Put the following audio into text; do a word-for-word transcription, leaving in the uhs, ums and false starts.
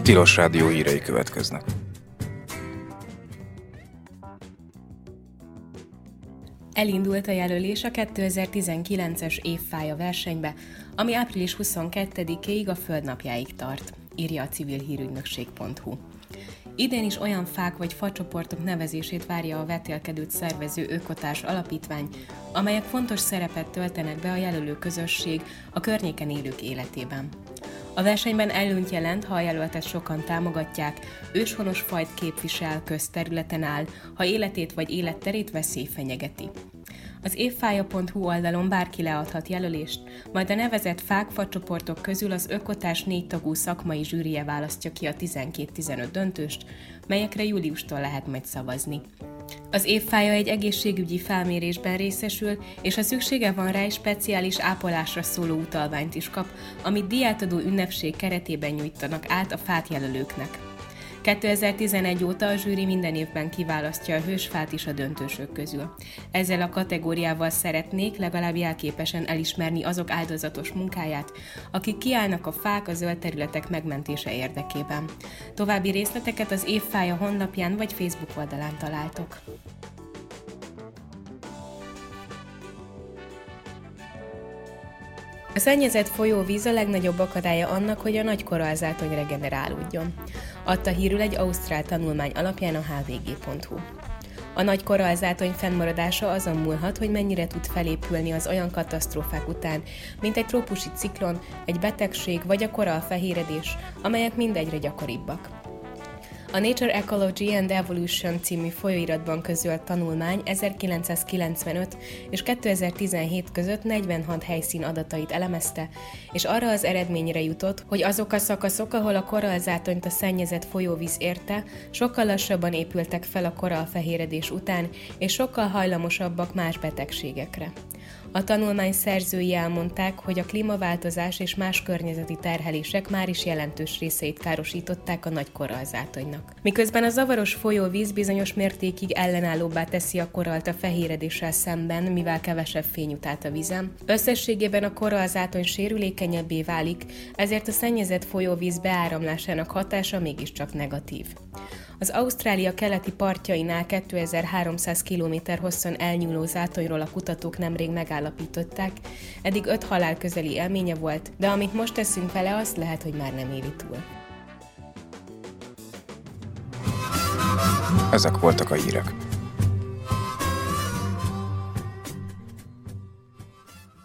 Tilos Rádió hírei következnek. Elindult a jelölés a kétezer-tizenkilences évfája versenybe, ami április huszonkettedikéig a Földnapjáig tart, írja a civil hírügynökség pont hu. Idén is olyan fák vagy facsoportok nevezését várja a vetélkedőt szervező Ökotárs Alapítvány, amelyek fontos szerepet töltenek be a jelölő közösség a környéken élők életében. A versenyben előnyt jelent, ha a jelöltet sokan támogatják, őshonos fajt képvisel, közterületen áll, ha életét vagy életterét veszély fenyegeti. Az évfája pont hu oldalon bárki leadhat jelölést, majd a nevezett fák, facsoportok közül az Ökotárs négy tagú szakmai zsűrije választja ki a tizenkét-tizenöt döntőst, melyekre júliustól lehet majd szavazni. Az évfája egy egészségügyi felmérésben részesül, és ha szüksége van rá, egy speciális ápolásra szóló utalványt is kap, amit díjátadó ünnepség keretében nyújtanak át a fát jelölőknek. kétezer-tizenegy óta a zsűri minden évben kiválasztja a hősfát is a döntősök közül. Ezzel a kategóriával szeretnék legalább jelképesen elismerni azok áldozatos munkáját, akik kiállnak a fák, a zöld területek megmentése érdekében. További részleteket az évfája honlapján vagy Facebook oldalán találtok. A szennyezett folyóvíz a legnagyobb akadálya annak, hogy a nagy korallzátony regenerálódjon, adta hírül egy ausztrál tanulmány alapján a há vé gé pont hu. A nagy korallzátony fennmaradása azon múlhat, hogy mennyire tud felépülni az olyan katasztrófák után, mint egy trópusi ciklon, egy betegség vagy a korallfehéredés, amelyek mindegyre gyakoribbak. A Nature Ecology and Evolution című folyóiratban közölt tanulmány ezerkilencszázkilencvenöt és kétezer-tizenhét között negyvenhat helyszín adatait elemezte, és arra az eredményre jutott, hogy azok a szakaszok, ahol a korallzátonyt a szennyezett folyóvíz érte, sokkal lassabban épültek fel a korallfehéredés után, és sokkal hajlamosabbak más betegségekre. A tanulmány szerzői elmondták, hogy a klímaváltozás és más környezeti terhelések már is jelentős részeit károsították a nagy korallzátonynak. Miközben a zavaros folyóvíz bizonyos mértékig ellenállóbbá teszi a korallt a fehéredéssel szemben, mivel kevesebb fény jut át a vízen, összességében a korallzátony sérülékenyebbé válik, ezért a szennyezett folyóvíz beáramlásának hatása mégiscsak negatív. Az Ausztrália keleti partjainál kétezer-háromszáz kilométer hosszon elnyúló zátonyról a kutatók nemrég megállapították, eddig öt halálközeli élménye volt, de amit most teszünk vele, azt lehet, hogy már nem éli túl. Ezek voltak a hírek.